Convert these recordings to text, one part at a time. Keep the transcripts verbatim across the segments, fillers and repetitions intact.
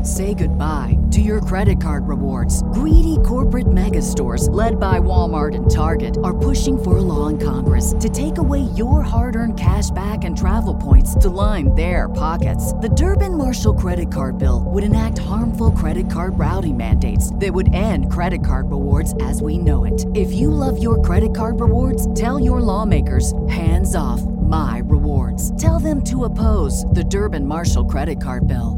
Say goodbye to your credit card rewards. Greedy corporate mega stores, led by Walmart and Target, are pushing for a law in Congress to take away your hard-earned cash back and travel points to line their pockets. The Durbin-Marshall credit card bill would enact harmful credit card routing mandates that would end credit card rewards as we know it. If you love your credit card rewards, tell your lawmakers, hands off my rewards. Tell them to oppose the Durbin-Marshall credit card bill.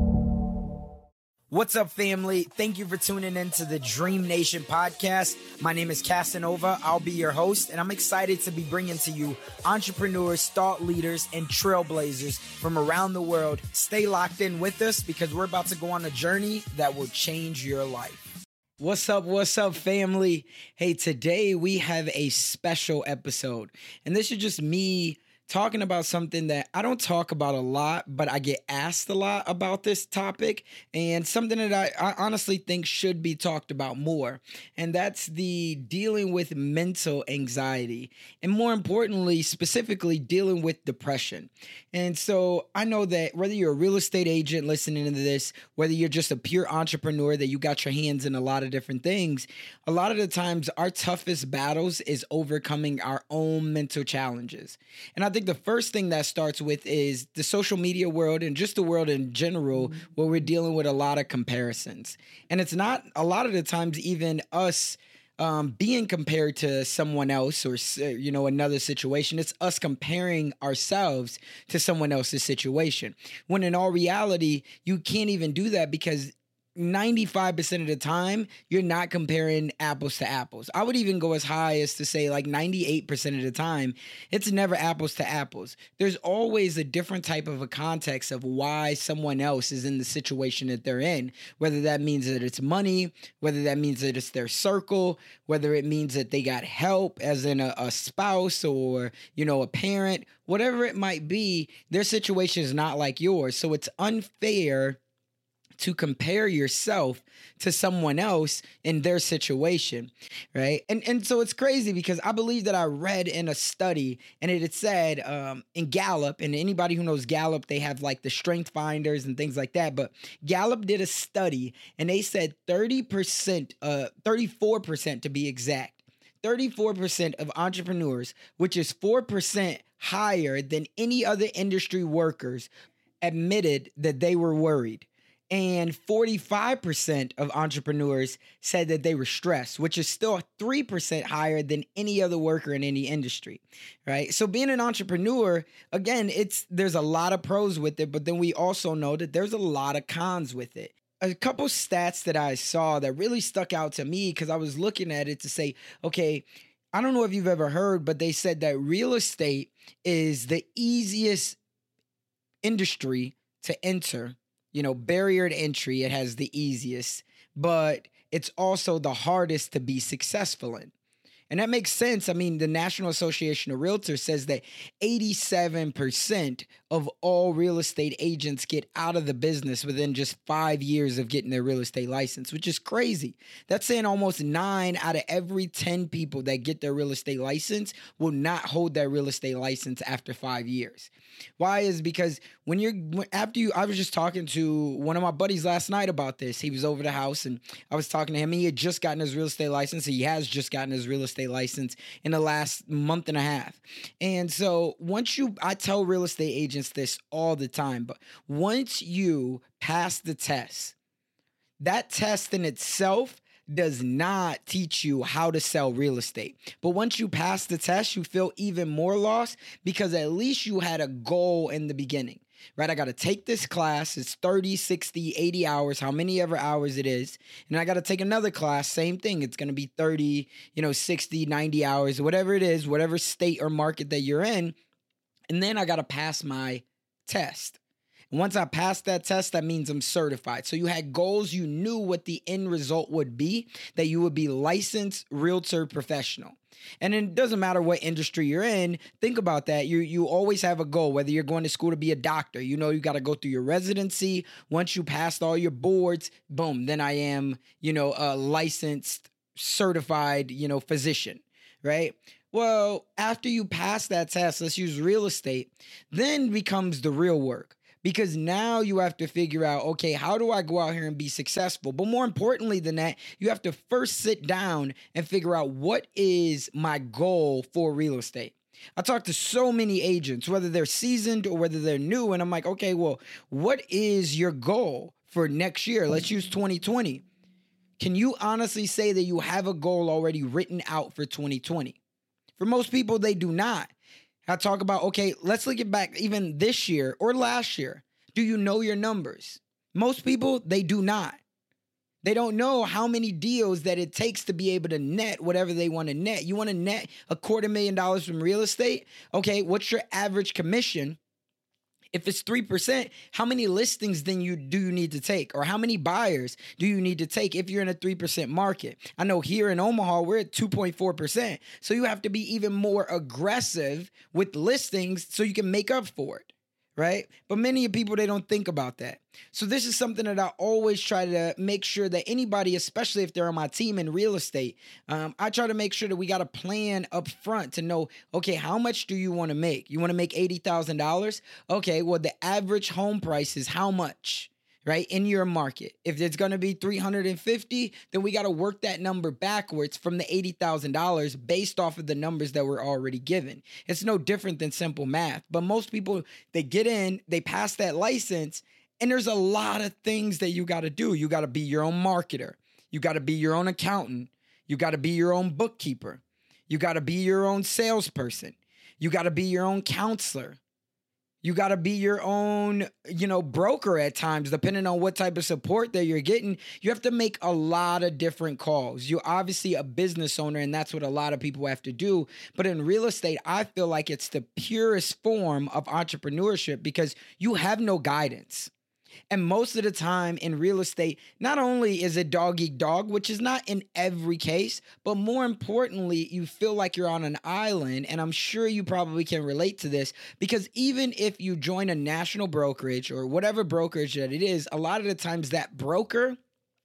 What's up, family? Thank you for tuning in to the Dream Nation podcast. My name is Casanova. I'll be your host, and I'm excited to be bringing to you entrepreneurs, thought leaders, and trailblazers from around the world. Stay locked in with us because we're about to go on a journey that will change your life. What's up? What's up, family? Hey, today we have a special episode, and this is just me talking about something that I don't talk about a lot, but I get asked a lot about this topic, and something that I, I honestly think should be talked about more. And that's the dealing with mental anxiety, and more importantly, specifically dealing with depression. And so I know that whether you're a real estate agent listening to this, whether you're just a pure entrepreneur that you got your hands in a lot of different things, a lot of the times our toughest battles is overcoming our own mental challenges. And I I think the first thing that starts with is the social media world and just the world in general, mm-hmm. where we're dealing with a lot of comparisons. And it's not a lot of the times even us um, being compared to someone else or, you know, another situation. It's us comparing ourselves to someone else's situation. When in all reality, you can't even do that because ninety-five percent of the time, you're not comparing apples to apples. I would even go as high as to say like ninety-eight percent of the time, it's never apples to apples. There's always a different type of a context of why someone else is in the situation that they're in, whether that means that it's money, whether that means that it's their circle, whether it means that they got help as in a, a spouse or, you know, a parent, whatever it might be, their situation is not like yours. So it's unfair to compare yourself to someone else in their situation, right? And and so it's crazy because I believe that I read in a study and it had said um, in Gallup, and anybody who knows Gallup, they have like the strength finders and things like that. But Gallup did a study and they said thirty percent, uh, thirty-four percent to be exact, thirty-four percent of entrepreneurs, which is four percent higher than any other industry workers, admitted that they were worried. And forty-five percent of entrepreneurs said that they were stressed, which is still three percent higher than any other worker in any industry, right? So being an entrepreneur, again, it's there's a lot of pros with it, but then we also know that there's a lot of cons with it. A couple stats that I saw that really stuck out to me because I was looking at it to say, okay, I don't know if you've ever heard, but they said that real estate is the easiest industry to enter. You know, barrier to entry, it has the easiest, but it's also the hardest to be successful in. And that makes sense. I mean, the National Association of Realtors says that eighty-seven percent of all real estate agents get out of the business within just five years of getting their real estate license, which is crazy. That's saying almost nine out of every ten people that get their real estate license will not hold their real estate license after five years. Why is because when you're after you, I was just talking to one of my buddies last night about this. He was over the house and I was talking to him. He had just gotten his real estate license. He has just gotten his real estate license in the last month and a half. And so once you, I tell real estate agents this all the time, but once you pass the test, that test in itself does not teach you how to sell real estate. But once you pass the test, you feel even more lost because at least you had a goal in the beginning, right? I got to take this class. It's thirty, sixty, eighty hours, how many ever hours it is. And I got to take another class, same thing. It's going to be thirty, you know, sixty, ninety hours, whatever it is, whatever state or market that you're in. And then I got to pass my test. And once I passed that test, that means I'm certified. So you had goals, you knew what the end result would be, that you would be licensed realtor professional. And it doesn't matter what industry you're in. Think about that. You you always have a goal, whether you're going to school to be a doctor. You know, you got to go through your residency. Once you passed all your boards, boom, then I am, you know, a licensed, certified, you know, physician, right? Well, after you pass that test, let's use real estate, then becomes the real work. Because now you have to figure out, okay, how do I go out here and be successful? But more importantly than that, you have to first sit down and figure out what is my goal for real estate. I talk to so many agents, whether they're seasoned or whether they're new, and I'm like, okay, well, what is your goal for next year? Let's use twenty twenty. Can you honestly say that you have a goal already written out for twenty twenty? For most people, they do not. I talk about, okay, let's look at back even this year or last year. Do you know your numbers? Most people, they do not. They don't know how many deals that it takes to be able to net whatever they want to net. You want to net a quarter million dollars from real estate? Okay, what's your average commission? If it's three percent, how many listings then you do you need to take? Or how many buyers do you need to take if you're in a three percent market? I know here in Omaha, we're at two point four percent. So you have to be even more aggressive with listings so you can make up for it, right? But many people, they don't think about that. So this is something that I always try to make sure that anybody, especially if they're on my team in real estate, um, I try to make sure that we got a plan up front to know, okay, how much do you want to make? You want to make eighty thousand dollars? Okay, well, the average home price is how much, right, in your market? If it's going to be three hundred fifty, then we got to work that number backwards from the eighty thousand dollars based off of the numbers that we're already given. It's no different than simple math. But most people, they get in, they pass that license, and there's a lot of things that you got to do. You got to be your own marketer. You got to be your own accountant. You got to be your own bookkeeper. You got to be your own salesperson. You got to be your own counselor. You got to be your own, you know, broker at times, depending on what type of support that you're getting. You have to make a lot of different calls. You're obviously a business owner, and that's what a lot of people have to do. But in real estate, I feel like it's the purest form of entrepreneurship because you have no guidance. And most of the time in real estate, not only is it dog eat dog, which is not in every case, but more importantly, you feel like you're on an island. And I'm sure you probably can relate to this because even if you join a national brokerage or whatever brokerage that it is, a lot of the times that broker,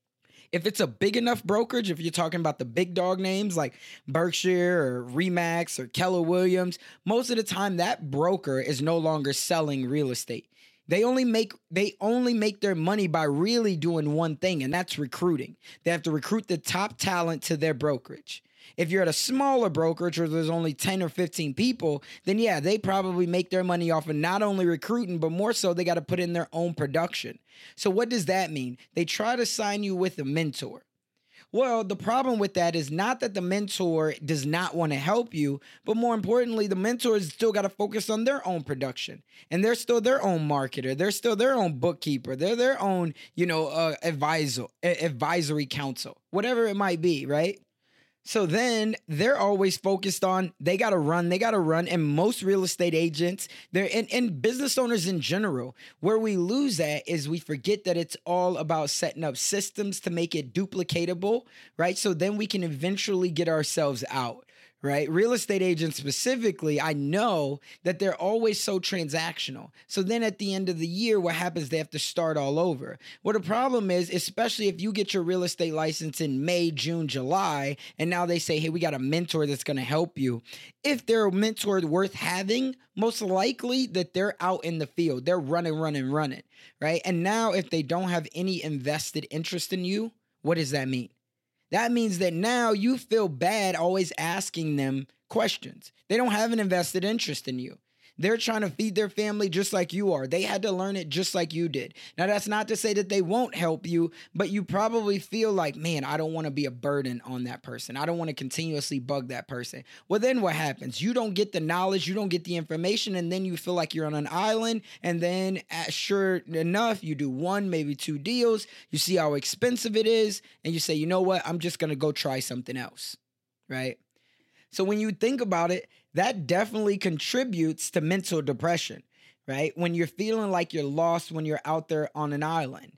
if it's a big enough brokerage, if you're talking about the big dog names like Berkshire or Remax or Keller Williams, most of the time that broker is no longer selling real estate. They only make they only make their money by really doing one thing, and that's recruiting. They have to recruit the top talent to their brokerage. If you're at a smaller brokerage or there's only ten or fifteen people, then yeah, they probably make their money off of not only recruiting, but more so they got to put in their own production. So what does that mean? They try to sign you with a mentor. Well, the problem with that is not that the mentor does not want to help you, but more importantly, the mentor has still got to focus on their own production, and they're still their own marketer. They're still their own bookkeeper. They're their own, you know, uh, advisor, advisory council, whatever it might be, right? So then they're always focused on, they got to run, they got to run. And most real estate agents, they're and, and business owners in general, where we lose at is we forget that it's all about setting up systems to make it duplicatable, right? So then we can eventually get ourselves out. Right? Real estate agents specifically, I know that they're always so transactional. So then at the end of the year, what happens? They have to start all over. Well, the problem is, especially if you get your real estate license in May, June, July, and now they say, hey, we got a mentor that's going to help you. If they're a mentor worth having, most likely that they're out in the field. They're running, running, running, right? And now if they don't have any invested interest in you, what does that mean? That means that now you feel bad always asking them questions. They don't have an invested interest in you. They're trying to feed their family just like you are. They had to learn it just like you did. Now, that's not to say that they won't help you, but you probably feel like, man, I don't want to be a burden on that person. I don't want to continuously bug that person. Well, then what happens? You don't get the knowledge, you don't get the information, and then you feel like you're on an island. And then, sure enough, you do one, maybe two deals. You see how expensive it is, and you say, you know what? I'm just going to go try something else, right? So when you think about it, that definitely contributes to mental depression, right? When you're feeling like you're lost when you're out there on an island.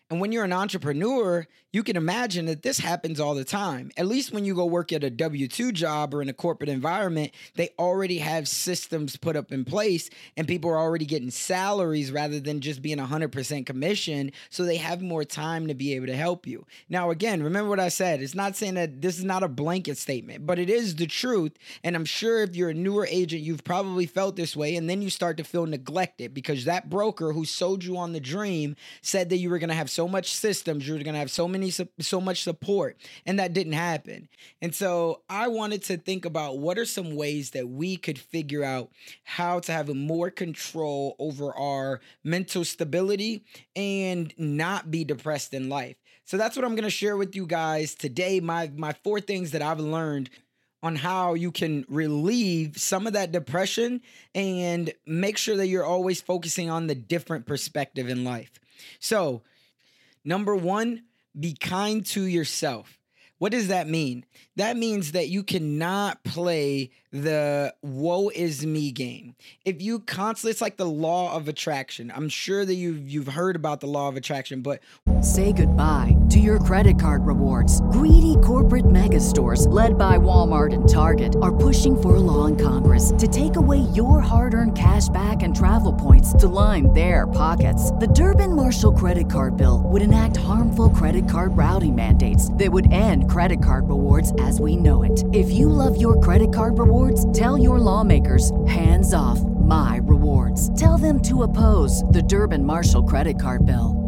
And when you're an entrepreneur, you can imagine that this happens all the time. At least when you go work at a W two job or in a corporate environment, they already have systems put up in place and people are already getting salaries rather than just being one hundred percent commission. So they have more time to be able to help you. Now, again, remember what I said. It's not saying that this is not a blanket statement, but it is the truth. And I'm sure if you're a newer agent, you've probably felt this way. And then you start to feel neglected because that broker who sold you on the dream said that you were going to have so much systems, you're going to have so many, so much support, and that didn't happen. And so I wanted to think about what are some ways that we could figure out how to have more control over our mental stability and not be depressed in life. So that's what I'm going to share with you guys today. My, my four things that I've learned on how you can relieve some of that depression and make sure that you're always focusing on the different perspective in life. So, number one, be kind to yourself. What does that mean? That means that you cannot play the woe is me game. If you constantly, it's like the law of attraction. I'm sure that you've, you've heard about the law of attraction, but say goodbye to your credit card rewards. Greedy corporate mega stores, led by Walmart and Target, are pushing for a law in Congress to take away your hard-earned cash back and travel points to line their pockets. The Durbin-Marshall credit card bill would enact harmful credit card routing mandates that would end credit card rewards as we know it. If you love your credit card rewards, tell your lawmakers, hands off my rewards. Tell them to oppose the Durbin-Marshall credit card bill.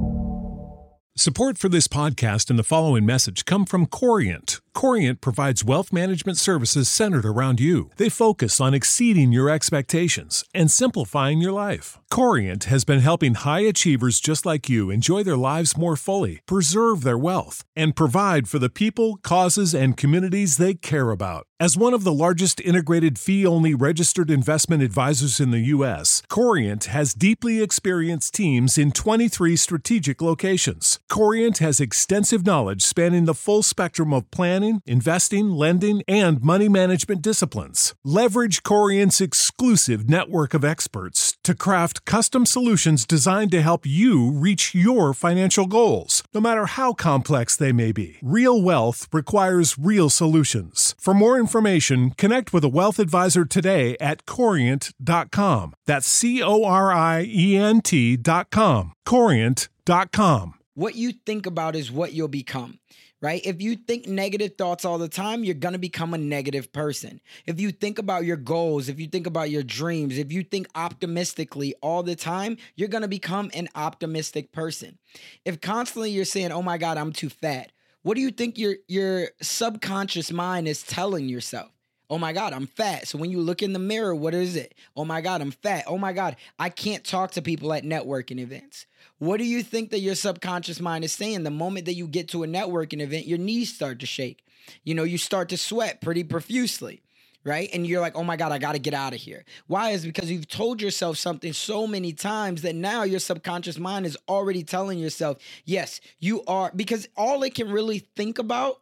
Support for this podcast and the following message come from Corient. Corient provides wealth management services centered around you. They focus on exceeding your expectations and simplifying your life. Corient has been helping high achievers just like you enjoy their lives more fully, preserve their wealth, and provide for the people, causes, and communities they care about. As one of the largest integrated fee-only registered investment advisors in the U S, Corient has deeply experienced teams in twenty-three strategic locations. Corient has extensive knowledge spanning the full spectrum of planning, investing, lending, and money management disciplines. Leverage Corient's exclusive network of experts to craft custom solutions designed to help you reach your financial goals, no matter how complex they may be. Real wealth requires real solutions. For more information, connect with a wealth advisor today at corient dot com. That's C O R I E N T dot com. corient dot com. What you think about is what you'll become, right? If you think negative thoughts all the time, you're going to become a negative person. If you think about your goals, if you think about your dreams, if you think optimistically all the time, you're going to become an optimistic person. If constantly you're saying, oh my God, I'm too fat, what do you think your, your subconscious mind is telling yourself? Oh my God, I'm fat. So when you look in the mirror, what is it? Oh my God, I'm fat. Oh my God, I can't talk to people at networking events. What do you think that your subconscious mind is saying? The moment that you get to a networking event, your knees start to shake. You know, you start to sweat pretty profusely, right? And you're like, oh my God, I got to get out of here. Why? Is because you've told yourself something so many times that now your subconscious mind is already telling yourself, yes, you are, because all it can really think about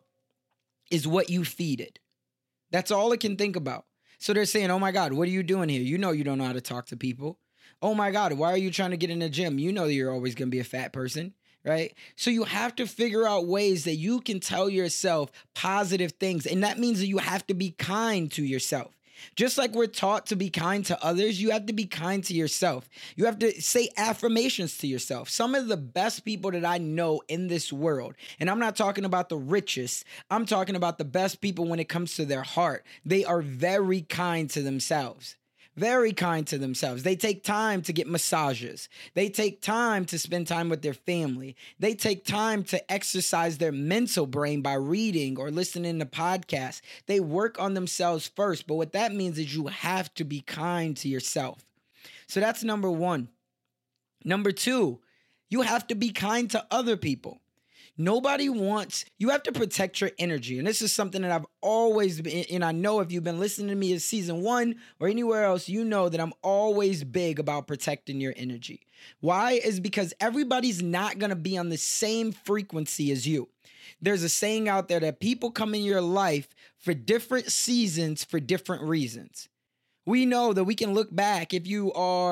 is what you feed it. That's all it can think about. So they're saying, oh my God, what are you doing here? You know you don't know how to talk to people. Oh my God, why are you trying to get in the gym? You know you're always going to be a fat person, right? So you have to figure out ways that you can tell yourself positive things. And that means that you have to be kind to yourself. Just like we're taught to be kind to others, you have to be kind to yourself. You have to say affirmations to yourself. Some of the best people that I know in this world, and I'm not talking about the richest, I'm talking about the best people when it comes to their heart. They are very kind to themselves. Very kind to themselves. They take time to get massages. They take time to spend time with their family. They take time to exercise their mental brain by reading or listening to podcasts. They work on themselves first. But what that means is you have to be kind to yourself. So that's number one. Number two, you have to be kind to other people. Nobody wants, you have to protect your energy. And this is something that I've always been, and I know if you've been listening to me in season one or anywhere else, you know that I'm always big about protecting your energy. Why? Is because everybody's not going to be on the same frequency as you. There's a saying out there that people come in your life for different seasons for different reasons. We know that we can look back if you are,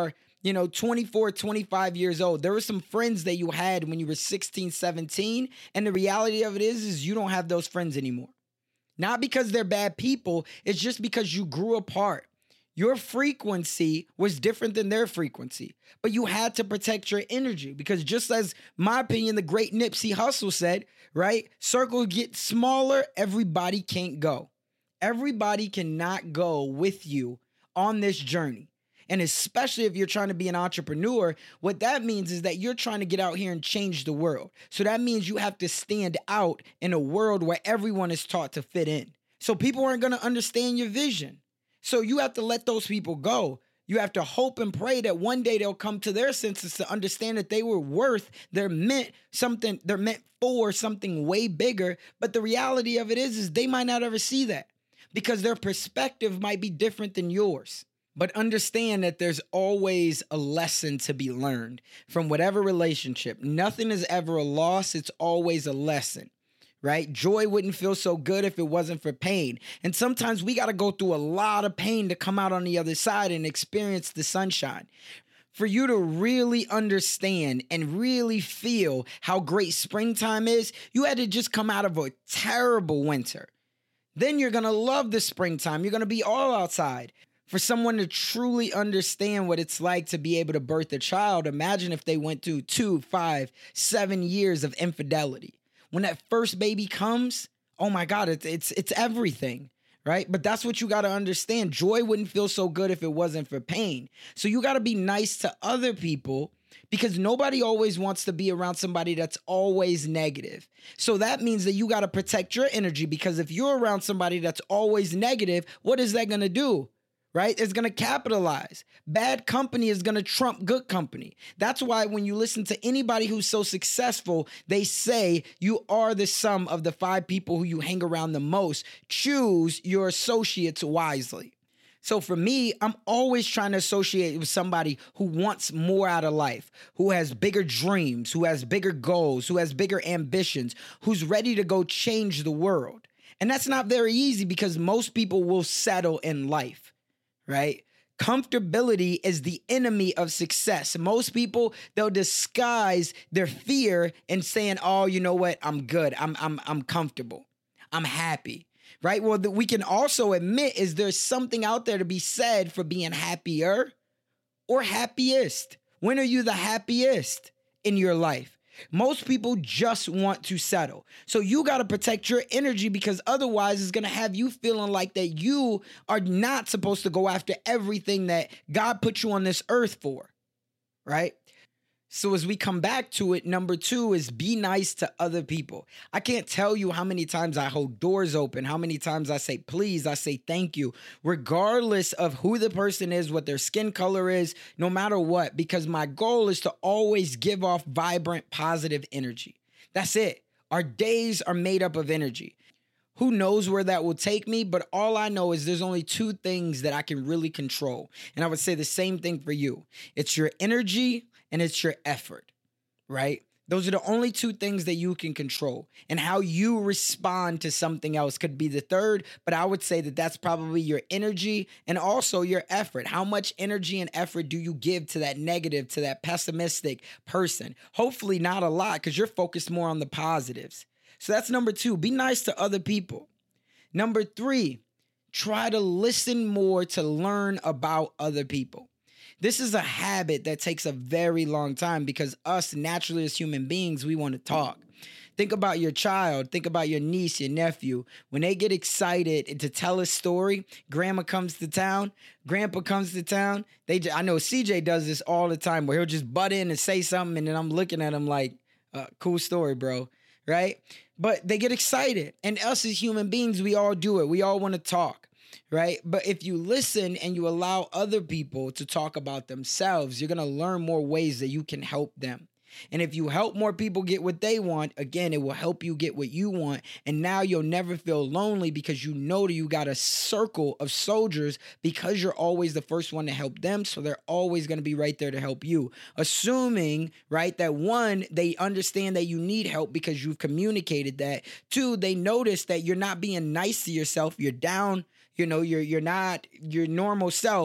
you know, twenty-four, twenty-five years old. There were some friends that you had when you were sixteen, seventeen. And the reality of it is, is you don't have those friends anymore. Not because they're bad people. It's just because you grew apart. Your frequency was different than their frequency, but you had to protect your energy because just as my opinion, the great Nipsey Hussle said, right? Circles get smaller. Everybody can't go. Everybody cannot go with you on this journey. And especially if you're trying to be an entrepreneur, what that means is that you're trying to get out here and change the world. So that means you have to stand out in a world where everyone is taught to fit in. So people aren't going to understand your vision. So you have to let those people go. You have to hope and pray that one day they'll come to their senses to understand that they were worth, they're meant something, they're meant for something way bigger. But the reality of it is, is they might not ever see that because their perspective might be different than yours. But understand that there's always a lesson to be learned from whatever relationship. Nothing is ever a loss. It's always a lesson. Right? Joy wouldn't feel so good if it wasn't for pain. And sometimes we got to go through a lot of pain to come out on the other side and experience the sunshine. For you to really understand and really feel how great springtime is, you had to just come out of a terrible winter. Then you're going to love the springtime. You're going to be all outside. For someone to truly understand what it's like to be able to birth a child, imagine if they went through two, five, seven years of infidelity. When that first baby comes, oh my God, it's it's it's everything, right? But that's what you got to understand. Joy wouldn't feel so good if it wasn't for pain. So you got to be nice to other people because nobody always wants to be around somebody that's always negative. So that means that you got to protect your energy because if you're around somebody that's always negative, what is that going to do? Right? It's going to capitalize. Bad company is going to trump good company. That's why when you listen to anybody who's so successful, they say you are the sum of the five people who you hang around the most. Choose your associates wisely. So for me, I'm always trying to associate with somebody who wants more out of life, who has bigger dreams, who has bigger goals, who has bigger ambitions, who's ready to go change the world. And that's not very easy because most people will settle in life. Right? Comfortability is the enemy of success. Most people, they'll disguise their fear in saying, oh, you know what? I'm good. I'm I'm I'm comfortable. I'm happy. Right? Well, the, we can also admit is there's something out there to be said for being happier or happiest. When are you the happiest in your life? Most people just want to settle. So you got to protect your energy because otherwise it's going to have you feeling like that you are not supposed to go after everything that God put you on this earth for, right? So as we come back to it, number two is be nice to other people. I can't tell you how many times I hold doors open, how many times I say please, I say thank you, regardless of who the person is, what their skin color is, no matter what, because my goal is to always give off vibrant, positive energy. That's it. Our days are made up of energy. Who knows where that will take me, but all I know is there's only two things that I can really control. And I would say the same thing for you. It's your energy and it's your effort, right? Those are the only two things that you can control. And how you respond to something else could be the third, but I would say that that's probably your energy and also your effort. How much energy and effort do you give to that negative, to that pessimistic person? Hopefully not a lot because you're focused more on the positives. So that's number two, be nice to other people. Number three, try to listen more to learn about other people. This is a habit that takes a very long time because us naturally as human beings, we want to talk. Think about your child. Think about your niece, your nephew. When they get excited to tell a story, grandma comes to town, grandpa comes to town. They, I know C J does this all the time where he'll just butt in and say something and then I'm looking at him like, uh, cool story, bro. Right? But they get excited. And us as human beings, we all do it. We all want to talk. Right? But if you listen and you allow other people to talk about themselves, you're going to learn more ways that you can help them. And if you help more people get what they want, again, it will help you get what you want. And now you'll never feel lonely because you know that you got a circle of soldiers because you're always the first one to help them. So they're always going to be right there to help you. Assuming, right, that one, they understand that you need help because you've communicated that. Two, they notice that you're not being nice to yourself. You're down, you know, you're you're not your normal self.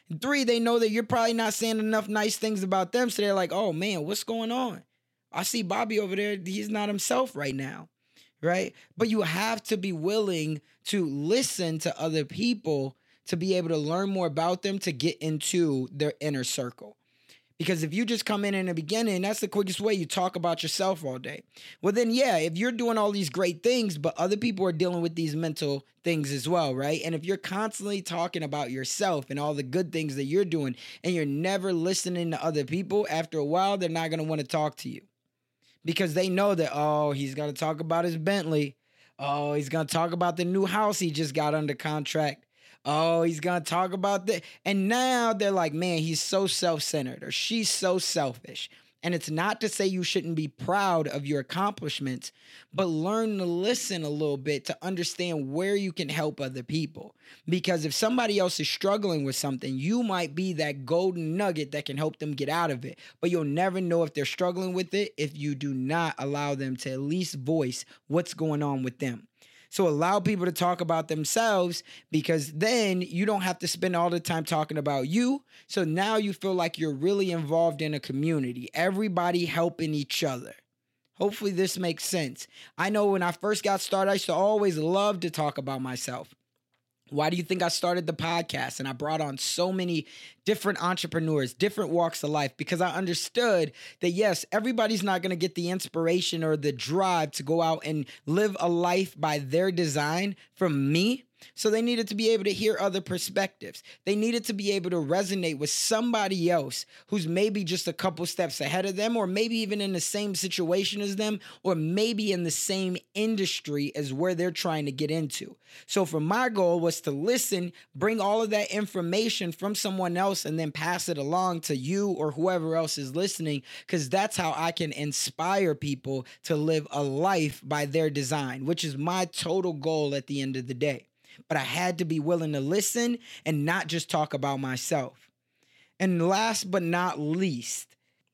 And three, they know that you're probably not saying enough nice things about them. So they're like, oh man, what's going on? I see Bobby over there. He's not himself right now. Right? But you have to be willing to listen to other people to be able to learn more about them, to get into their inner circle. Because if you just come in in the beginning, that's the quickest way. You talk about yourself all day. Well, then, yeah, if you're doing all these great things, but other people are dealing with these mental things as well, right? And if you're constantly talking about yourself and all the good things that you're doing, and you're never listening to other people, after a while, they're not going to want to talk to you. Because they know that, oh, he's going to talk about his Bentley. Oh, he's going to talk about the new house he just got under contract. Oh, he's going to talk about that. And now they're like, man, he's so self-centered, or she's so selfish. And it's not to say you shouldn't be proud of your accomplishments, but learn to listen a little bit to understand where you can help other people. Because if somebody else is struggling with something, you might be that golden nugget that can help them get out of it. But you'll never know if they're struggling with it if you do not allow them to at least voice what's going on with them. So allow people to talk about themselves, because then you don't have to spend all the time talking about you. So now you feel like you're really involved in a community, everybody helping each other. Hopefully this makes sense. I know when I first got started, I used to always love to talk about myself. Why do you think I started the podcast? And I brought on so many different entrepreneurs, different walks of life, because I understood that, yes, everybody's not going to get the inspiration or the drive to go out and live a life by their design from me. So they needed to be able to hear other perspectives. They needed to be able to resonate with somebody else who's maybe just a couple steps ahead of them, or maybe even in the same situation as them, or maybe in the same industry as where they're trying to get into. So for my goal was to listen, bring all of that information from someone else, and then pass it along to you or whoever else is listening, because that's how I can inspire people to live a life by their design, which is my total goal at the end of the day. But I had to be willing to listen and not just talk about myself. And last but not least,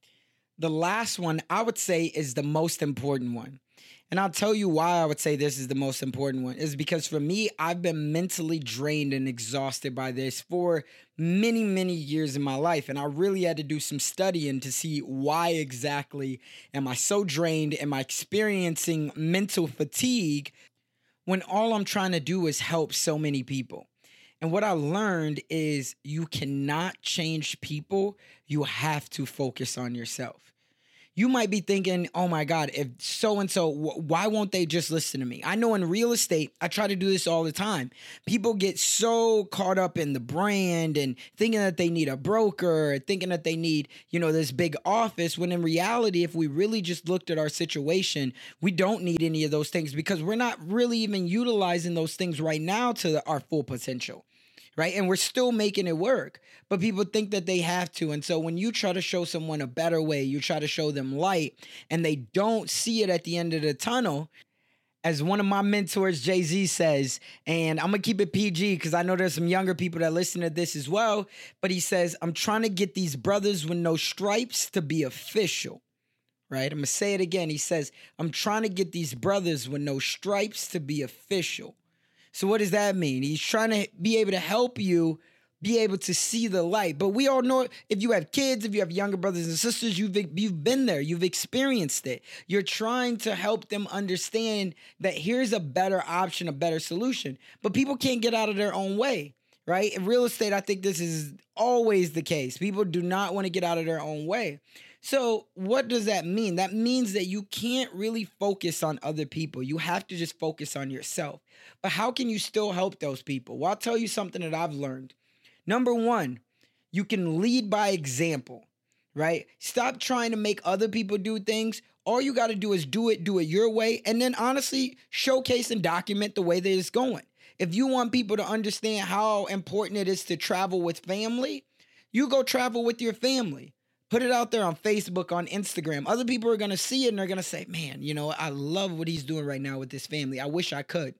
the last one I would say is the most important one. And I'll tell you why I would say this is the most important one, is because for me, I've been mentally drained and exhausted by this for many, many years in my life. And I really had to do some studying to see why exactly am I so drained? Am I experiencing mental fatigue when all I'm trying to do is help so many people? And what I learned is you cannot change people. You have to focus on yourself. You might be thinking, oh my God, if so-and-so, why won't they just listen to me? I know in real estate, I try to do this all the time. People get so caught up in the brand and thinking that they need a broker, thinking that they need, you know, this big office, when in reality, if we really just looked at our situation, we don't need any of those things, because we're not really even utilizing those things right now to the, our full potential. Right? And we're still making it work, but people think that they have to. And so when you try to show someone a better way, you try to show them light, and they don't see it at the end of the tunnel, as one of my mentors, Jay-Z, says, and I'm going to keep it P G because I know there's some younger people that listen to this as well, but he says, I'm trying to get these brothers with no stripes to be official. Right? I'm going to say it again. He says, I'm trying to get these brothers with no stripes to be official. So what does that mean? He's trying to be able to help you be able to see the light. But we all know, if you have kids, if you have younger brothers and sisters, you've, you've been there, you've experienced it. You're trying to help them understand that here's a better option, a better solution. But people can't get out of their own way, right? In real estate, I think this is always the case. People do not want to get out of their own way. So what does that mean? That means that you can't really focus on other people. You have to just focus on yourself. But how can you still help those people? Well, I'll tell you something that I've learned. Number one, you can lead by example, right? Stop trying to make other people do things. All you got to do is do it, do it your way. And then honestly, showcase and document the way that it's going. If you want people to understand how important it is to travel with family, you go travel with your family. Put it out there on Facebook, on Instagram. Other people are going to see it and they're going to say, man, you know, I love what he's doing right now with his family. I wish I could.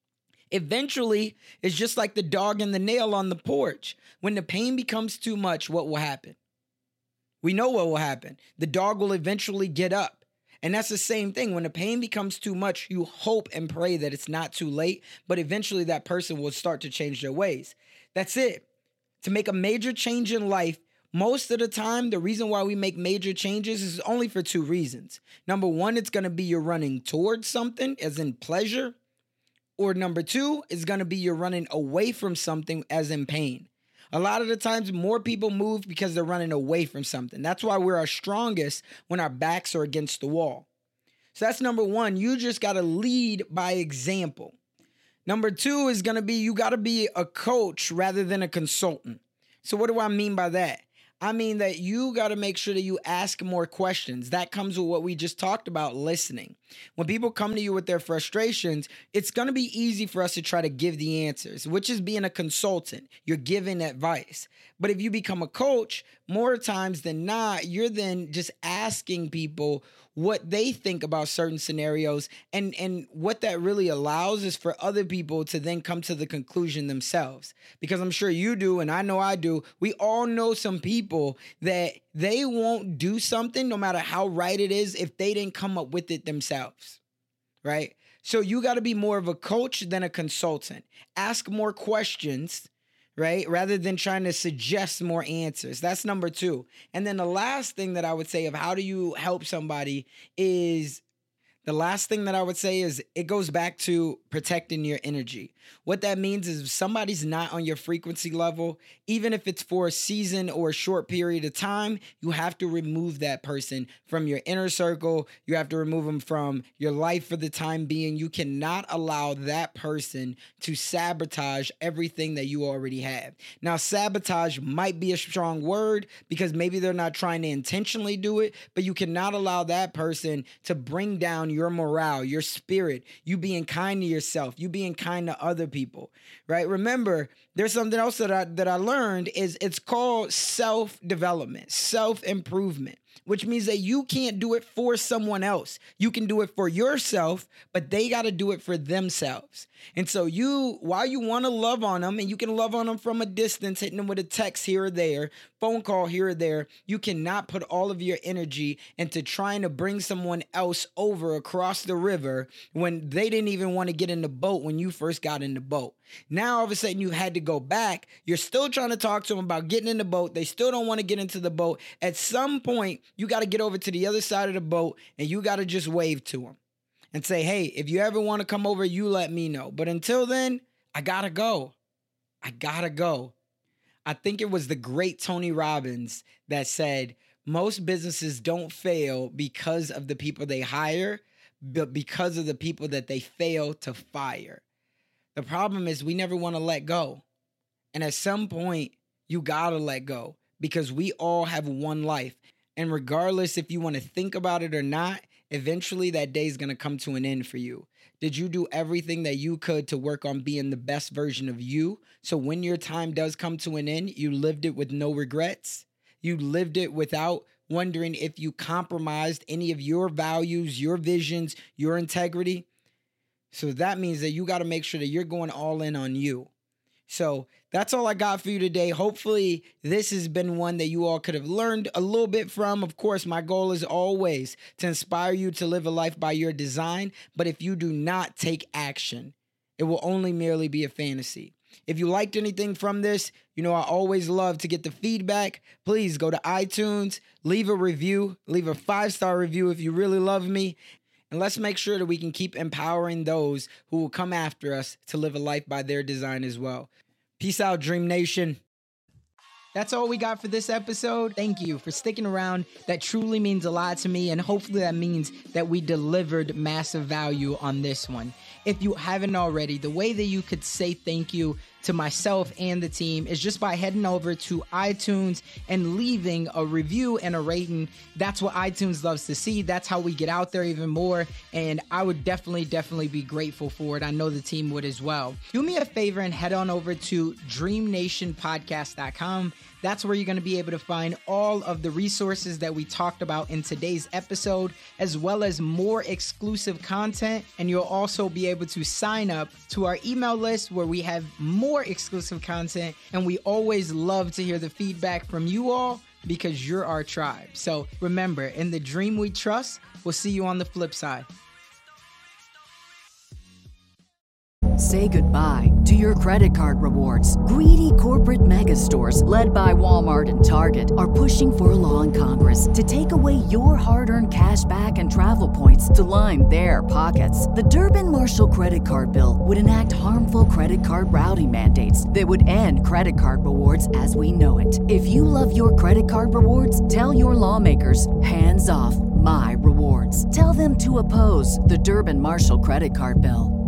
Eventually, it's just like the dog and the nail on the porch. When the pain becomes too much, what will happen? We know what will happen. The dog will eventually get up. And that's the same thing. When the pain becomes too much, you hope and pray that it's not too late, but eventually that person will start to change their ways. That's it. To make a major change in life, most of the time, the reason why we make major changes is only for two reasons. Number one, it's going to be you're running towards something, as in pleasure. Or number two, it's going to be you're running away from something, as in pain. A lot of the times, more people move because they're running away from something. That's why we're our strongest when our backs are against the wall. So that's number one. You just got to lead by example. Number two is going to be you got to be a coach rather than a consultant. So what do I mean by that? I mean that you got to make sure that you ask more questions. That comes with what we just talked about, listening. When people come to you with their frustrations, it's going to be easy for us to try to give the answers, which is being a consultant. You're giving advice. But if you become a coach, more times than not, you're then just asking people what they think about certain scenarios. And, and what that really allows is for other people to then come to the conclusion themselves. Because I'm sure you do, and I know I do. We all know some people that they won't do something no matter how right it is if they didn't come up with it themselves, right? So you got to be more of a coach than a consultant. Ask more questions, right? Rather than trying to suggest more answers. That's number two. And then the last thing that I would say of how do you help somebody is The last thing that I would say is it goes back to protecting your energy. What that means is if somebody's not on your frequency level, even if it's for a season or a short period of time, you have to remove that person from your inner circle. You have to remove them from your life for the time being. You cannot allow that person to sabotage everything that you already have. Now, sabotage might be a strong word because maybe they're not trying to intentionally do it, but you cannot allow that person to bring down your morale, your spirit, you being kind to yourself, you being kind to other people, right? Remember, there's something else that I that I learned is it's called self-development, self-improvement, which means that you can't do it for someone else. You can do it for yourself, but they got to do it for themselves. And so you, while you want to love on them, and you can love on them from a distance, hitting them with a text here or there, phone call here or there, you cannot put all of your energy into trying to bring someone else over across the river when they didn't even want to get in the boat when you first got in the boat. Now, all of a sudden, you had to go back. You're still trying to talk to them about getting in the boat. They still don't want to get into the boat. At some point, you got to get over to the other side of the boat, and you got to just wave to them and say, hey, if you ever want to come over, you let me know. But until then, I got to go. I got to go. I think it was the great Tony Robbins that said, most businesses don't fail because of the people they hire, but because of the people that they fail to fire. The problem is we never want to let go. And at some point, you got to let go because we all have one life. And regardless if you want to think about it or not, eventually that day is going to come to an end for you. Did you do everything that you could to work on being the best version of you? So when your time does come to an end, you lived it with no regrets. You lived it without wondering if you compromised any of your values, your visions, your integrity. So that means that you got to make sure that you're going all in on you. So that's all I got for you today. Hopefully this has been one that you all could have learned a little bit from. Of course, my goal is always to inspire you to live a life by your design. But if you do not take action, it will only merely be a fantasy. If you liked anything from this, you know I always love to get the feedback. Please go to iTunes, leave a review, leave a five-star review if you really love me. And let's make sure that we can keep empowering those who will come after us to live a life by their design as well. Peace out, Dream Nation. That's all we got for this episode. Thank you for sticking around. That truly means a lot to me, and hopefully that means that we delivered massive value on this one. If you haven't already, the way that you could say thank you to myself and the team is just by heading over to iTunes and leaving a review and a rating. That's what iTunes loves to see. That's how we get out there even more. And I would definitely, definitely be grateful for it. I know the team would as well. Do me a favor and head on over to dream nation podcast dot com. That's where you're going to be able to find all of the resources that we talked about in today's episode, as well as more exclusive content. And you'll also be able to sign up to our email list where we have more exclusive content. And we always love to hear the feedback from you all because you're our tribe. So remember, in the dream we trust, we'll see you on the flip side. say goodbye to your credit card rewards. Greedy corporate mega stores, led by Walmart and Target, are pushing for a law in Congress to take away your hard-earned cash back and travel points to line their pockets. The Durbin-Marshall credit card bill would enact harmful credit card routing mandates that would end credit card rewards as we know it. If you love your credit card rewards, tell your lawmakers, hands off my rewards. Tell them to oppose the Durbin-Marshall credit card bill.